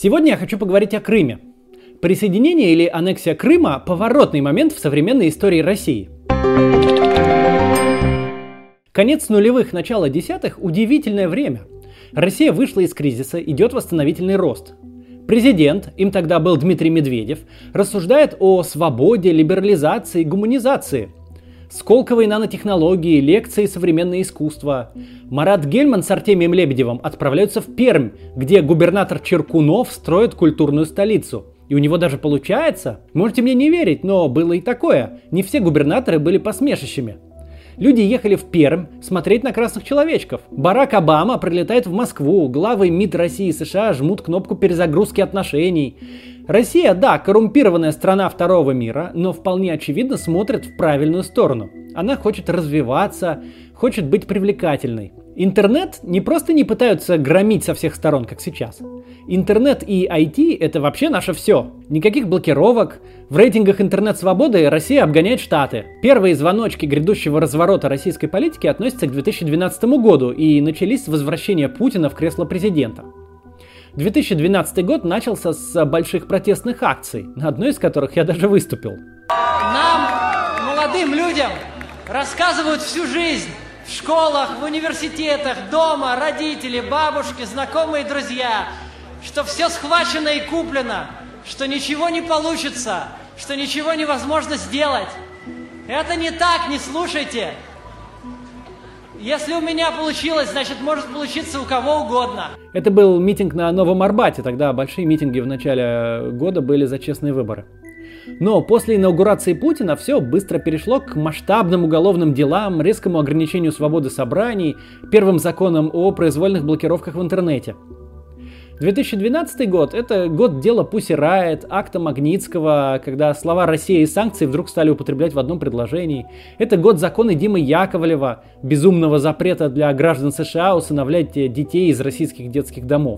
Сегодня я хочу поговорить о Крыме. Присоединение или аннексия Крыма – поворотный момент в современной истории России. Конец нулевых, начало десятых – удивительное время. Россия вышла из кризиса, идет восстановительный рост. Президент, им тогда был Дмитрий Медведев, рассуждает о свободе, либерализации, гуманизации. Сколково нанотехнологии, лекции «Современное искусство». Марат Гельман с Артемием Лебедевым отправляются в Пермь, где губернатор Черкунов строит культурную столицу. И у него даже получается. Можете мне не верить, но было и такое. Не все губернаторы были посмешищами. Люди ехали в Пермь смотреть на красных человечков. Барак Обама прилетает в Москву, главы МИД России и США жмут кнопку перезагрузки отношений. Россия, да, коррумпированная страна второго мира, но вполне очевидно смотрит в правильную сторону. Она хочет развиваться, хочет быть привлекательной. Интернет не просто не пытаются громить со всех сторон, как сейчас. Интернет и IT – это вообще наше все. Никаких блокировок. В рейтингах интернет-свободы Россия обгоняет Штаты. Первые звоночки грядущего разворота российской политики относятся к 2012 году и начались с возвращения Путина в кресло президента. 2012 год начался с больших протестных акций, на одной из которых я даже выступил. Нам, молодым людям, рассказывают всю жизнь. В школах, в университетах, дома, родители, бабушки, знакомые, друзья, что все схвачено и куплено, что ничего не получится, что ничего невозможно сделать. Это не так, не слушайте. Если у меня получилось, значит, может получиться у кого угодно. Это был митинг на Новом Арбате, тогда большие митинги в начале года были за честные выборы. Но после инаугурации Путина все быстро перешло к масштабным уголовным делам, резкому ограничению свободы собраний, первым законам о произвольных блокировках в интернете. 2012 год – это год дела Pussy Riot, акта Магнитского, когда слова «Россия» и санкции вдруг стали употреблять в одном предложении. Это год закона Димы Яковлева, безумного запрета для граждан США усыновлять детей из российских детских домов.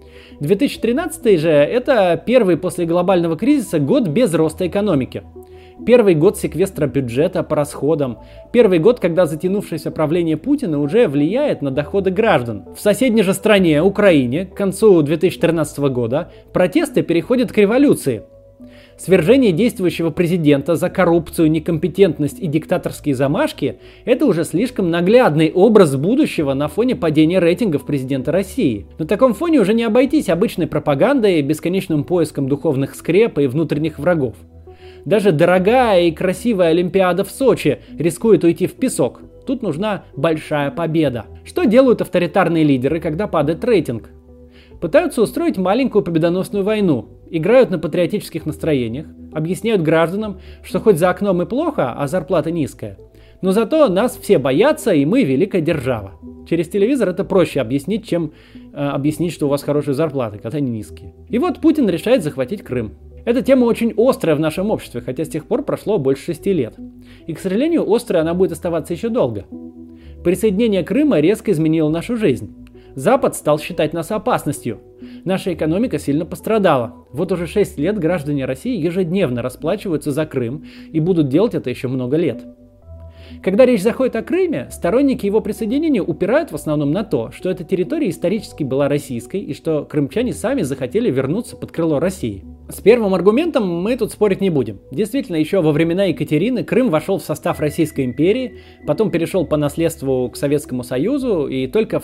2013 же – это первый после глобального кризиса год без роста экономики. Первый год секвестра бюджета по расходам. Первый год, когда затянувшееся правление Путина уже влияет на доходы граждан. В соседней же стране, Украине, к концу 2013 года протесты переходят к революции. Свержение действующего президента за коррупцию, некомпетентность и диктаторские замашки – это уже слишком наглядный образ будущего на фоне падения рейтингов президента России. На таком фоне уже не обойтись обычной пропагандой, бесконечным поиском духовных скреп и внутренних врагов. Даже дорогая и красивая Олимпиада в Сочи рискует уйти в песок. Тут нужна большая победа. Что делают авторитарные лидеры, когда падает рейтинг? Пытаются устроить маленькую победоносную войну, играют на патриотических настроениях, объясняют гражданам, что хоть за окном и плохо, а зарплата низкая. Но зато нас все боятся, и мы великая держава. Через телевизор это проще объяснить, чем объяснить, что у вас хорошие зарплаты, когда они низкие. И вот Путин решает захватить Крым. Эта тема очень острая в нашем обществе, хотя с тех пор прошло больше 6 лет. И, к сожалению, острой она будет оставаться еще долго. Присоединение Крыма резко изменило нашу жизнь. Запад стал считать нас опасностью. Наша экономика сильно пострадала. Вот уже 6 лет граждане России ежедневно расплачиваются за Крым и будут делать это еще много лет. Когда речь заходит о Крыме, сторонники его присоединения упирают в основном на то, что эта территория исторически была российской и что крымчане сами захотели вернуться под крыло России. С первым аргументом мы тут спорить не будем. Действительно, еще во времена Екатерины Крым вошел в состав Российской империи, потом перешел по наследству к Советскому Союзу, и только в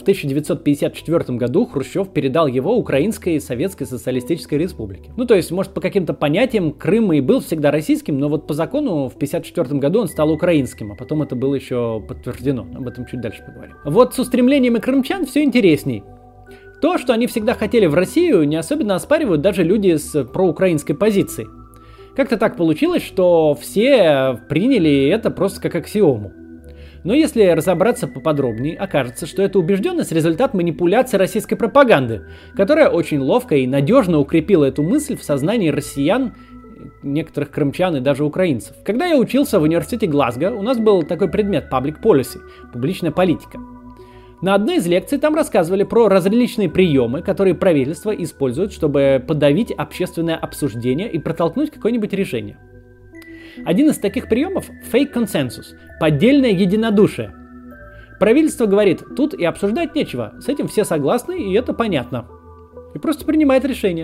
1954 году Хрущев передал его Украинской Советской Социалистической Республике. Ну, то есть, может, по каким-то понятиям Крым и был всегда российским, но вот по закону в 1954 году он стал украинским, а потом это было еще подтверждено. Об этом чуть дальше поговорим. Вот с устремлениями крымчан все интересней. То, что они всегда хотели в Россию, не особенно оспаривают даже люди с проукраинской позицией. Как-то так получилось, что все приняли это просто как аксиому. Но если разобраться поподробнее, окажется, что это убежденность – результат манипуляции российской пропаганды, которая очень ловко и надежно укрепила эту мысль в сознании россиян, некоторых крымчан и даже украинцев. Когда я учился в университете Глазго, у нас был такой предмет Public Policy – публичная политика. На одной из лекций там рассказывали про различные приемы, которые правительство использует, чтобы подавить общественное обсуждение и протолкнуть какое-нибудь решение. Один из таких приемов – fake consensus – поддельное единодушие. Правительство говорит, тут и обсуждать нечего, с этим все согласны, и это понятно. И просто принимает решение.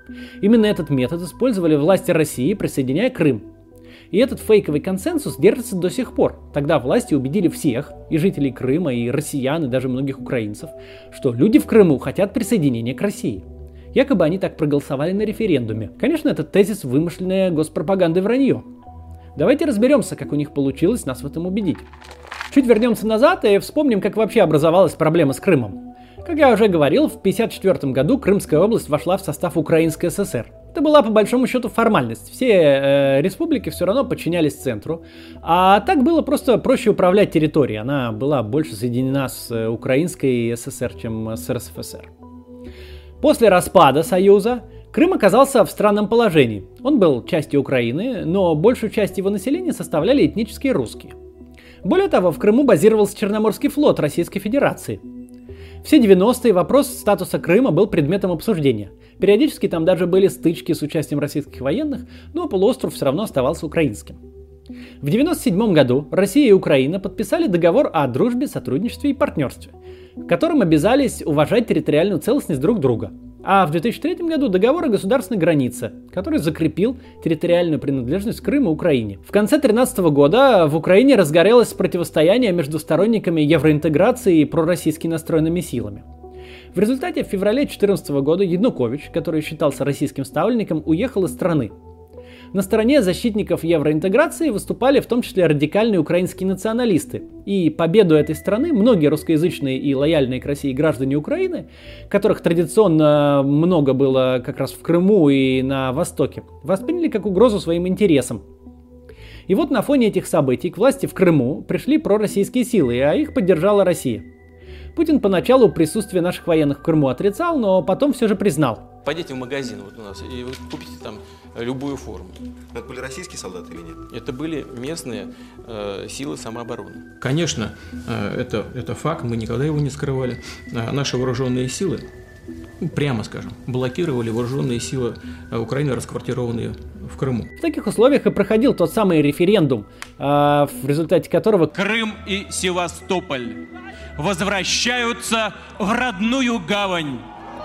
Именно этот метод использовали власти России, присоединяя Крым. И этот фейковый консенсус держится до сих пор. Тогда власти убедили всех, и жителей Крыма, и россиян, и даже многих украинцев, что люди в Крыму хотят присоединения к России. Якобы они так проголосовали на референдуме. Конечно, этот тезис вымышленная госпропаганда и вранье. Давайте разберемся, как у них получилось нас в этом убедить. Чуть вернемся назад и вспомним, как вообще образовалась проблема с Крымом. Как я уже говорил, в 1954 году Крымская область вошла в состав Украинской ССР. Это была по большому счету формальность. Все республики все равно подчинялись центру. А так было просто проще управлять территорией. Она была больше соединена с Украинской ССР, чем с РСФСР. После распада Союза Крым оказался в странном положении. Он был частью Украины, но большую часть его населения составляли этнические русские. Более того, в Крыму базировался Черноморский флот Российской Федерации. Все 90-е вопрос статуса Крыма был предметом обсуждения. Периодически там даже были стычки с участием российских военных, но полуостров все равно оставался украинским. В 1997 году Россия и Украина подписали договор о дружбе, сотрудничестве и партнерстве, в котором обязались уважать территориальную целостность друг друга. А в 2003 году договор о государственной границе, который закрепил территориальную принадлежность Крыма Украине. В конце 2013 года в Украине разгорелось противостояние между сторонниками евроинтеграции и пророссийски настроенными силами. В результате в феврале 2014 года Янукович, который считался российским ставленником, уехал из страны. На стороне защитников евроинтеграции выступали в том числе радикальные украинские националисты. И победу этой страны многие русскоязычные и лояльные к России граждане Украины, которых традиционно много было как раз в Крыму и на Востоке, восприняли как угрозу своим интересам. И вот на фоне этих событий к власти в Крыму пришли пророссийские силы, а их поддержала Россия. Путин поначалу присутствие наших военных в Крыму отрицал, но потом все же признал. Пойдите в магазин вот у нас и вы купите там любую форму. Это были российские солдаты или нет? Это были местные силы самообороны. Конечно, это факт, мы никогда его не скрывали. Наши вооруженные силы, прямо скажем, блокировали вооруженные силы Украины, расквартированные в Крыму. В таких условиях и проходил тот самый референдум, в результате которого Крым и Севастополь возвращаются в родную гавань.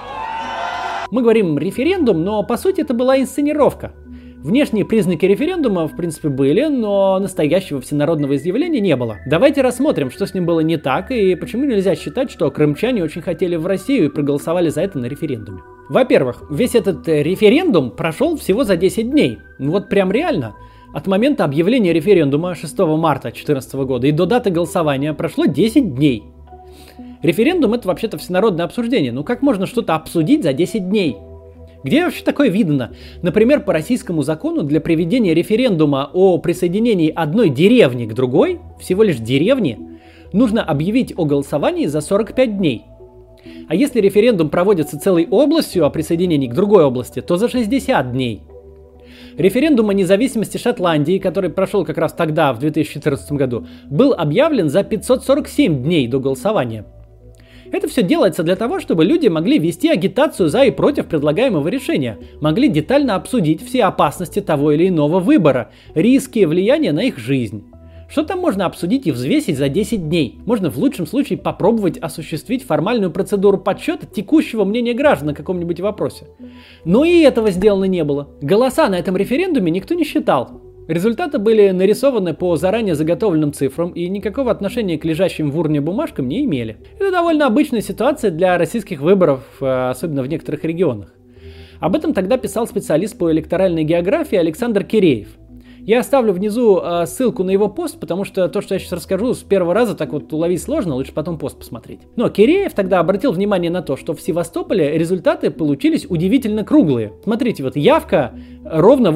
Мы говорим референдум, но по сути это была инсценировка. Внешние признаки референдума в принципе были, но настоящего всенародного изъявления не было. Давайте рассмотрим, что с ним было не так и почему нельзя считать, что крымчане очень хотели в Россию и проголосовали за это на референдуме. Во-первых, весь этот референдум прошел всего за 10 дней. Ну вот прям реально. От момента объявления референдума 6 марта 2014 года и до даты голосования прошло 10 дней. Референдум — это вообще-то всенародное обсуждение. Ну как можно что-то обсудить за 10 дней? Где вообще такое видно? Например, по российскому закону для проведения референдума о присоединении одной деревни к другой, всего лишь деревни, нужно объявить о голосовании за 45 дней. А если референдум проводится целой областью о присоединении к другой области, то за 60 дней. Референдум о независимости Шотландии, который прошел как раз тогда, в 2014 году, был объявлен за 547 дней до голосования. Это все делается для того, чтобы люди могли вести агитацию за и против предлагаемого решения, могли детально обсудить все опасности того или иного выбора, риски и влияния на их жизнь. Что там можно обсудить и взвесить за 10 дней? Можно в лучшем случае попробовать осуществить формальную процедуру подсчета текущего мнения граждан о каком-нибудь вопросе. Но и этого сделано не было. Голоса на этом референдуме никто не считал. Результаты были нарисованы по заранее заготовленным цифрам и никакого отношения к лежащим в урне бумажкам не имели. Это довольно обычная ситуация для российских выборов, особенно в некоторых регионах. Об этом тогда писал специалист по электоральной географии Александр Киреев. Я оставлю внизу ссылку на его пост, потому что то, что я сейчас расскажу, с первого раза так вот уловить сложно, лучше потом пост посмотреть. Но Киреев тогда обратил внимание на то, что в Севастополе результаты получились удивительно круглые. Смотрите, вот явка ровно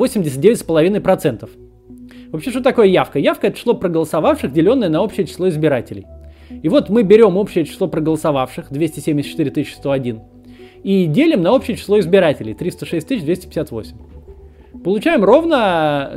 89,5%. Вообще, что такое явка? Явка — это число проголосовавших, деленное на общее число избирателей. И вот мы берем общее число проголосовавших, 274 101, и делим на общее число избирателей, 306 258. Получаем ровно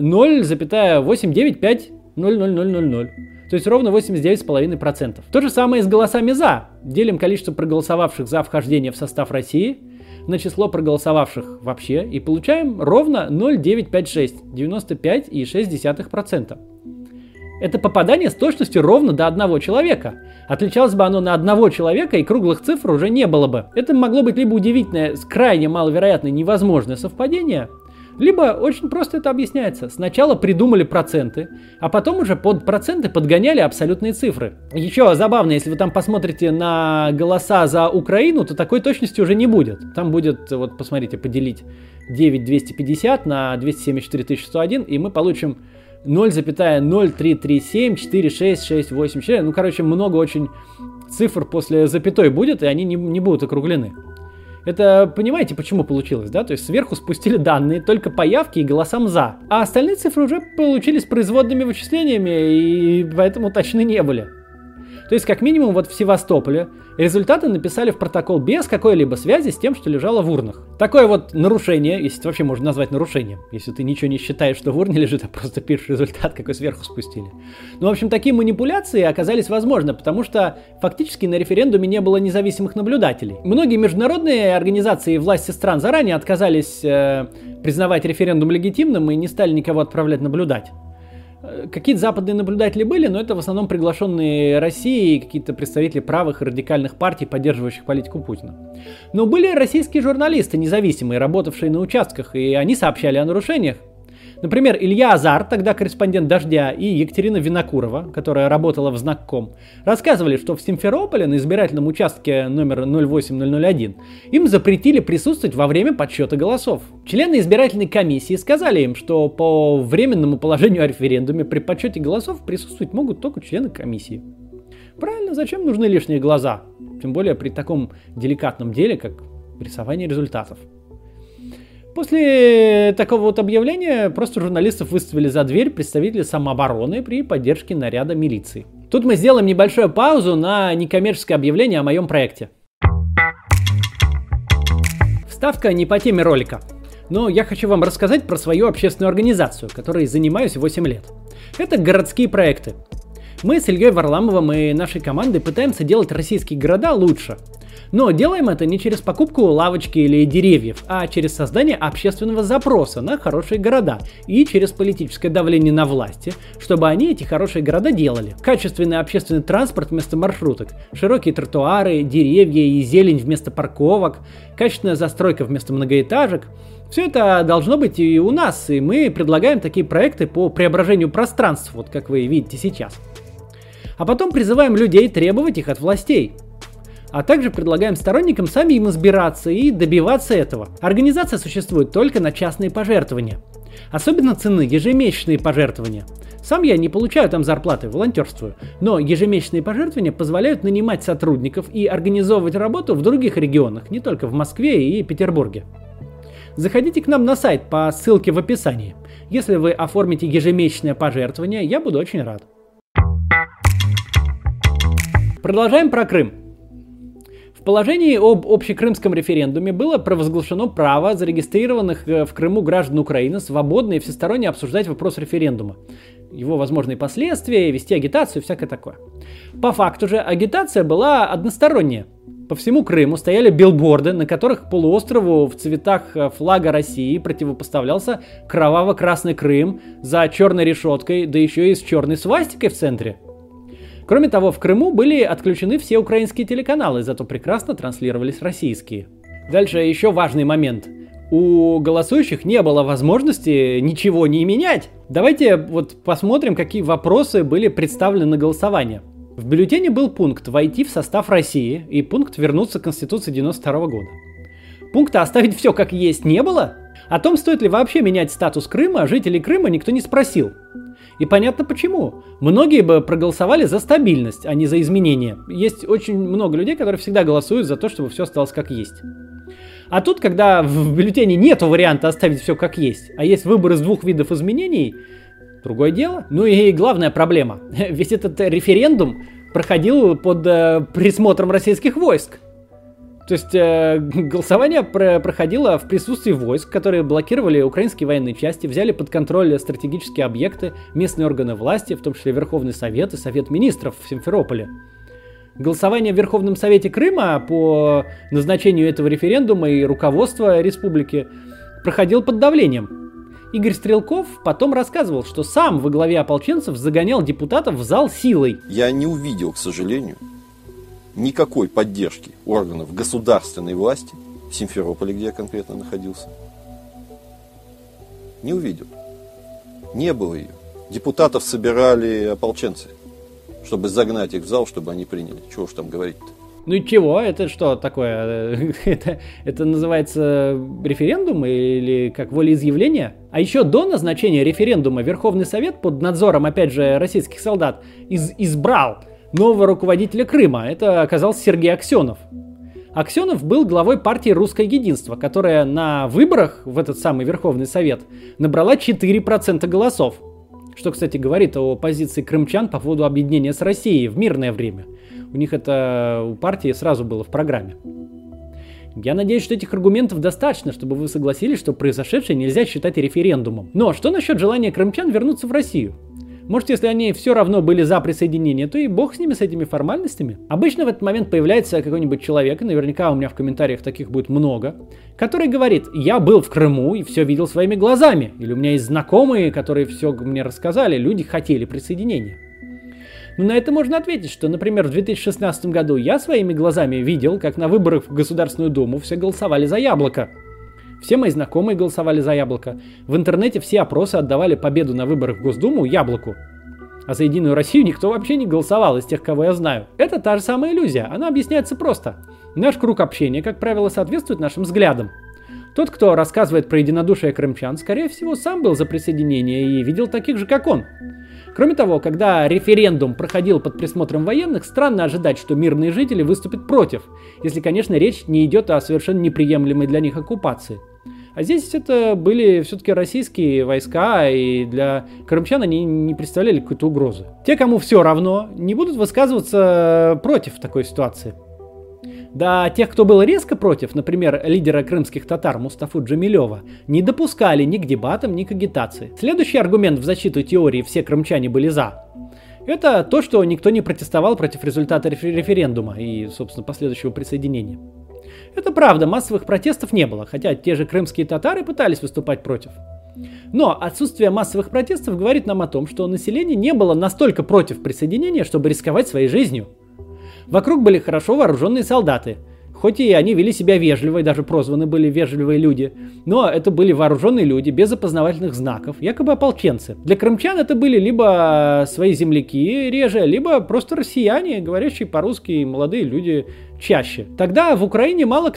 0,89500000. То есть ровно 89,5%. То же самое и с голосами «за». Делим количество проголосовавших за вхождение в состав России на число проголосовавших вообще и получаем ровно 0,956, 95,6%. Это попадание с точностью ровно до одного человека. Отличалось бы оно на одного человека, и круглых цифр уже не было бы. Это могло быть либо удивительное, крайне маловероятное, невозможное совпадение, либо очень просто это объясняется. Сначала придумали проценты, а потом уже под проценты подгоняли абсолютные цифры. Еще забавно, если вы там посмотрите на голоса за Украину, то такой точности уже не будет. Там будет, вот посмотрите, поделить 9250 на 274 101, и мы получим 0,03374668. Ну, короче, много очень цифр после запятой будет, и они не будут округлены. Это, понимаете, почему получилось, да? То есть сверху спустили данные только по явке и голосам «за», а остальные цифры уже получились производными вычислениями, и поэтому точны не были. То есть, как минимум, вот в Севастополе результаты написали в протокол без какой-либо связи с тем, что лежало в урнах. Такое вот нарушение, если это вообще можно назвать нарушением, если ты ничего не считаешь, что в урне лежит, а просто пишешь результат, какой сверху спустили. Ну, в общем, такие манипуляции оказались возможны, потому что фактически на референдуме не было независимых наблюдателей. Многие международные организации и власти стран заранее отказались признавать референдум легитимным и не стали никого отправлять наблюдать. Какие-то западные наблюдатели были, но это в основном приглашенные Россией, какие-то представители правых и радикальных партий, поддерживающих политику Путина. Но были российские журналисты, независимые, работавшие на участках, и они сообщали о нарушениях. Например, Илья Азар, тогда корреспондент «Дождя», и Екатерина Винокурова, которая работала в Знак.ком, рассказывали, что в Симферополе на избирательном участке номер 08001 им запретили присутствовать во время подсчета голосов. Члены избирательной комиссии сказали им, что по временному положению о референдуме при подсчете голосов присутствовать могут только члены комиссии. Правильно, зачем нужны лишние глаза? Тем более при таком деликатном деле, как рисование результатов. После такого вот объявления просто журналистов выставили за дверь представители самообороны при поддержке наряда милиции. Тут мы сделаем небольшую паузу на некоммерческое объявление о моем проекте. Вставка не по теме ролика, но я хочу вам рассказать про свою общественную организацию, которой занимаюсь 8 лет. Это городские проекты. Мы с Ильей Варламовым и нашей командой пытаемся делать российские города лучше. Но делаем это не через покупку лавочки или деревьев, а через создание общественного запроса на хорошие города и через политическое давление на власти, чтобы они эти хорошие города делали. Качественный общественный транспорт вместо маршруток, широкие тротуары, деревья и зелень вместо парковок, качественная застройка вместо многоэтажек. Все это должно быть и у нас, и мы предлагаем такие проекты по преображению пространств, вот как вы видите сейчас. А потом призываем людей требовать их от властей. А также предлагаем сторонникам сами им избираться и добиваться этого. Организация существует только на частные пожертвования. Особенно ценны ежемесячные пожертвования. Сам я не получаю там зарплаты, волонтерствую. Но ежемесячные пожертвования позволяют нанимать сотрудников и организовывать работу в других регионах, не только в Москве и Петербурге. Заходите к нам на сайт по ссылке в описании. Если вы оформите ежемесячное пожертвование, я буду очень рад. Продолжаем про Крым. В положении об общекрымском референдуме было провозглашено право зарегистрированных в Крыму граждан Украины свободно и всесторонне обсуждать вопрос референдума, его возможные последствия, вести агитацию и всякое такое. По факту же агитация была односторонняя. По всему Крыму стояли билборды, на которых полуострову в цветах флага России противопоставлялся кроваво-красный Крым за черной решеткой, да еще и с черной свастикой в центре. Кроме того, в Крыму были отключены все украинские телеканалы, зато прекрасно транслировались российские. Дальше еще важный момент. У голосующих не было возможности ничего не менять. Давайте вот посмотрим, какие вопросы были представлены на голосование. В бюллетене был пункт «Войти в состав России» и пункт «Вернуться к Конституции 1992 года». Пункта «Оставить все как есть» не было. О том, стоит ли вообще менять статус Крыма, жителей Крыма никто не спросил. И понятно почему. Многие бы проголосовали за стабильность, а не за изменения. Есть очень много людей, которые всегда голосуют за то, чтобы все осталось как есть. А тут, когда в бюллетене нет варианта оставить все как есть, а есть выбор из двух видов изменений, другое дело. Ну и главная проблема. Ведь этот референдум проходил под присмотром российских войск. То есть голосование проходило в присутствии войск, которые блокировали украинские военные части, взяли под контроль стратегические объекты, местные органы власти, в том числе Верховный Совет и Совет Министров в Симферополе. Голосование в Верховном Совете Крыма по назначению этого референдума и руководства республики проходило под давлением. Игорь Стрелков потом рассказывал, что сам во главе ополченцев загонял депутатов в зал силой. Я не увидел, к сожалению, никакой поддержки органов государственной власти в Симферополе, где я конкретно находился. Не увидел. Не было ее. Депутатов собирали ополченцы, чтобы загнать их в зал, чтобы они приняли. Чего уж там говорить-то. Ну и чего? Это что такое? Это называется референдум или как волеизъявление? А еще до назначения референдума Верховный Совет под надзором, опять же, российских солдат избрал нового руководителя Крыма. Это оказался Сергей Аксенов. Аксенов был главой партии «Русское единство», которая на выборах в этот самый Верховный Совет набрала 4% голосов. Что, кстати, говорит о позиции крымчан по поводу объединения с Россией в мирное время. У них это у партии сразу было в программе. Я надеюсь, что этих аргументов достаточно, чтобы вы согласились, что произошедшее нельзя считать референдумом. Но что насчет желания крымчан вернуться в Россию? Может, если они все равно были за присоединение, то и бог с ними, с этими формальностями. Обычно в этот момент появляется какой-нибудь человек, и наверняка у меня в комментариях таких будет много, который говорит: я был в Крыму и все видел своими глазами. Или у меня есть знакомые, которые все мне рассказали, люди хотели присоединения. Но на это можно ответить, что, например, в 2016 году я своими глазами видел, как на выборах в Государственную Думу все голосовали за Яблоко. Все мои знакомые голосовали за Яблоко. В интернете все опросы отдавали победу на выборах в Госдуму Яблоку. А за Единую Россию никто вообще не голосовал из тех, кого я знаю. Это та же самая иллюзия. Она объясняется просто. Наш круг общения, как правило, соответствует нашим взглядам. Тот, кто рассказывает про единодушие крымчан, скорее всего, сам был за присоединение и видел таких же, как он. Кроме того, когда референдум проходил под присмотром военных, странно ожидать, что мирные жители выступят против, если, конечно, речь не идет о совершенно неприемлемой для них оккупации. А здесь это были все-таки российские войска, и для крымчан они не представляли какой-то угрозы. Те, кому все равно, не будут высказываться против такой ситуации. Да, тех, кто был резко против, например, лидера крымских татар Мустафу Джамилева, не допускали ни к дебатам, ни к агитации. Следующий аргумент в защиту теории «все крымчане были за» — это то, что никто не протестовал против результата референдума и, собственно, последующего присоединения. Это правда, массовых протестов не было, хотя те же крымские татары пытались выступать против. Но отсутствие массовых протестов говорит нам о том, что население не было настолько против присоединения, чтобы рисковать своей жизнью. Вокруг были хорошо вооруженные солдаты, хоть и они вели себя вежливо, и даже прозваны были вежливые люди, но это были вооруженные люди без опознавательных знаков, якобы ополченцы. Для крымчан это были либо свои земляки реже, либо просто россияне, говорящие по-русски, молодые люди чаще. Тогда в Украине мало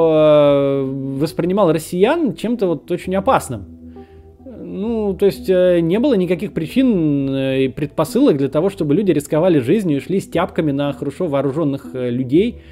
кто воспринимал россиян чем-то вот очень опасным. Ну, то есть не было никаких причин и предпосылок для того, чтобы люди рисковали жизнью и шли с тяпками на хорошо вооруженных людей,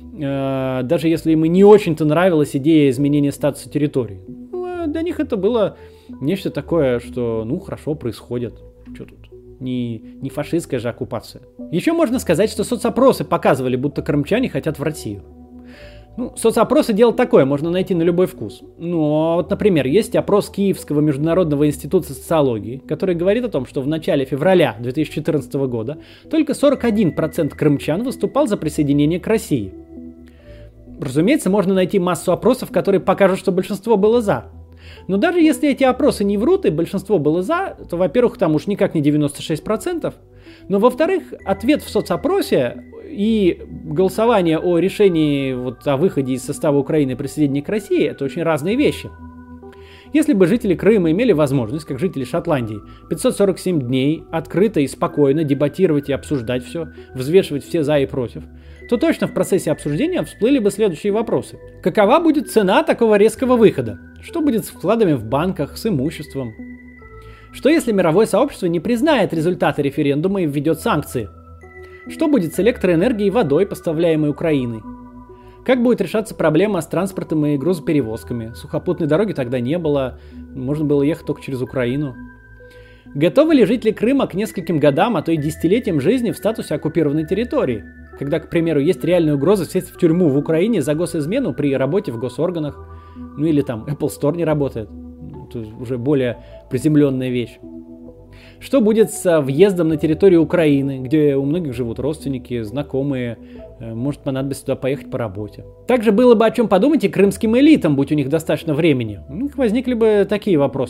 даже если им и не очень-то нравилась идея изменения статуса территории. Для них это было нечто такое, что, ну, хорошо, происходит. Что тут? Не фашистская же оккупация. Еще можно сказать, что соцопросы показывали, будто крымчане хотят в Россию. Ну, соцопросы дело такое, можно найти на любой вкус. Ну, вот, например, есть опрос Киевского международного института социологии, который говорит о том, что в начале февраля 2014 года только 41% крымчан выступал за присоединение к России. Разумеется, можно найти массу опросов, которые покажут, что большинство было за. Но даже если эти опросы не врут и большинство было за, то, во-первых, там уж никак не 96%, но, во-вторых, ответ в соцопросе и голосование о решении о выходе из состава Украины и присоединении к России — это очень разные вещи. Если бы жители Крыма имели возможность, как жители Шотландии, 547 дней открыто и спокойно дебатировать и обсуждать все, взвешивать все за и против, то точно в процессе обсуждения всплыли бы следующие вопросы. Какова будет цена такого резкого выхода? Что будет с вкладами в банках, с имуществом? Что если мировое сообщество не признает результаты референдума и введет санкции? Что будет с электроэнергией и водой, поставляемой Украиной? Как будет решаться проблема с транспортом и грузоперевозками? Сухопутной дороги тогда не было, можно было ехать только через Украину. Готовы ли жители Крыма к нескольким годам, а то и десятилетиям жизни в статусе оккупированной территории? Когда, к примеру, есть реальная угроза сесть в тюрьму в Украине за госизмену при работе в госорганах. Ну или там Apple Store не работает. Это уже более приземленная вещь. Что будет с въездом на территорию Украины, где у многих живут родственники, знакомые, может понадобиться туда поехать по работе. Также было бы о чем подумать и крымским элитам, будь у них достаточно времени. У них возникли бы такие вопросы.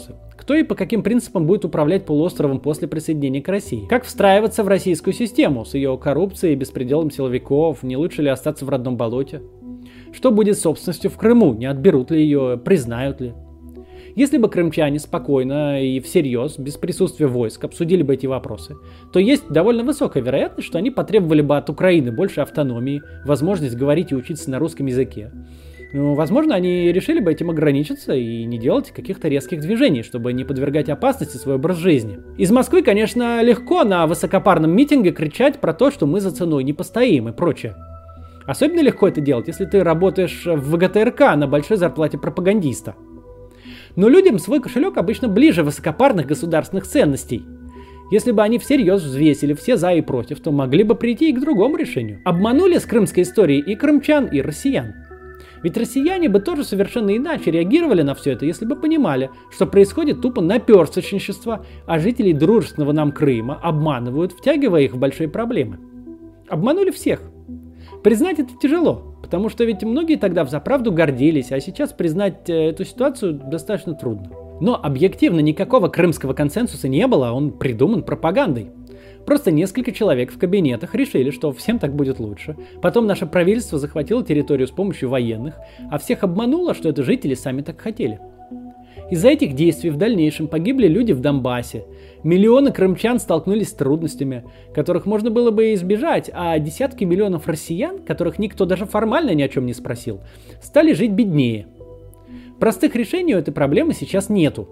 кто и по каким принципам будет управлять полуостровом после присоединения к России, как встраиваться в российскую систему с ее коррупцией, беспределом силовиков, не лучше ли остаться в родном болоте, что будет с собственностью в Крыму, не отберут ли ее, признают ли. Если бы крымчане спокойно и всерьез, без присутствия войск, обсудили бы эти вопросы, то есть довольно высокая вероятность, что они потребовали бы от Украины больше автономии, возможность говорить и учиться на русском языке. Ну, возможно, они решили бы этим ограничиться и не делать каких-то резких движений, чтобы не подвергать опасности свой образ жизни. Из Москвы, конечно, легко на высокопарном митинге кричать про то, что мы за ценой не постоим и прочее. Особенно легко это делать, если ты работаешь в ВГТРК на большой зарплате пропагандиста. Но людям свой кошелек обычно ближе высокопарных государственных ценностей. Если бы они всерьез взвесили все за и против, то могли бы прийти и к другому решению. Обманули с крымской историей и крымчан, и россиян. Ведь россияне бы тоже совершенно иначе реагировали на все это, если бы понимали, что происходит тупо наперсточничество, а жителей дружественного нам Крыма обманывают, втягивая их в большие проблемы. Обманули всех. Признать это тяжело, потому что ведь многие тогда взаправду гордились, а сейчас признать эту ситуацию достаточно трудно. Но объективно никакого крымского консенсуса не было, он придуман пропагандой. Просто несколько человек в кабинетах решили, что всем так будет лучше. Потом наше правительство захватило территорию с помощью военных, а всех обмануло, что это жители сами так хотели. Из-за этих действий в дальнейшем погибли люди в Донбассе. Миллионы крымчан столкнулись с трудностями, которых можно было бы избежать, а десятки миллионов россиян, которых никто даже формально ни о чем не спросил, стали жить беднее. Простых решений у этой проблемы сейчас нету.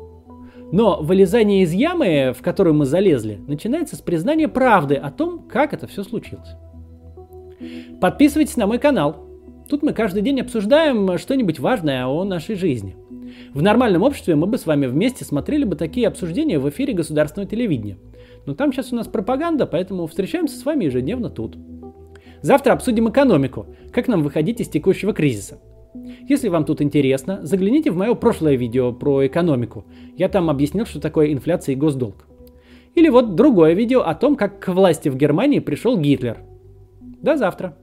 Но вылезание из ямы, в которую мы залезли, начинается с признания правды о том, как это все случилось. Подписывайтесь на мой канал. Тут мы каждый день обсуждаем что-нибудь важное о нашей жизни. В нормальном обществе мы бы с вами вместе смотрели бы такие обсуждения в эфире государственного телевидения. Но там сейчас у нас пропаганда, поэтому встречаемся с вами ежедневно тут. Завтра обсудим экономику, как нам выходить из текущего кризиса. Если вам тут интересно, загляните в мое прошлое видео про экономику. Я там объяснил, что такое инфляция и госдолг. Или вот другое видео о том, как к власти в Германии пришел Гитлер. До завтра.